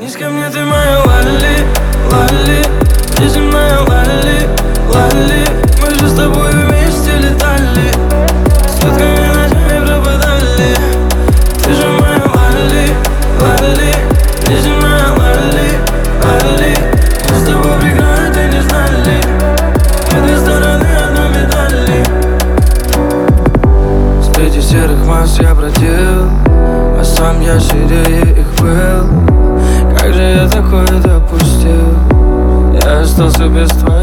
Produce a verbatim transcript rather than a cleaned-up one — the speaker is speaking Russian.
Прикоснись ко мне, ты моя Лали, Лали, ты земная Лали, Лали. Мы же с тобой вместе летали, сутками ночами пропадали. Ты же моя Лали, Лали, ты земная Лали, Лали. Мы с тобой преград и не знали, мы две стороны одной медали. Среди серых масс я бродил, а сам я сильнее их был. Как же я такое допустил? Я остался без твоей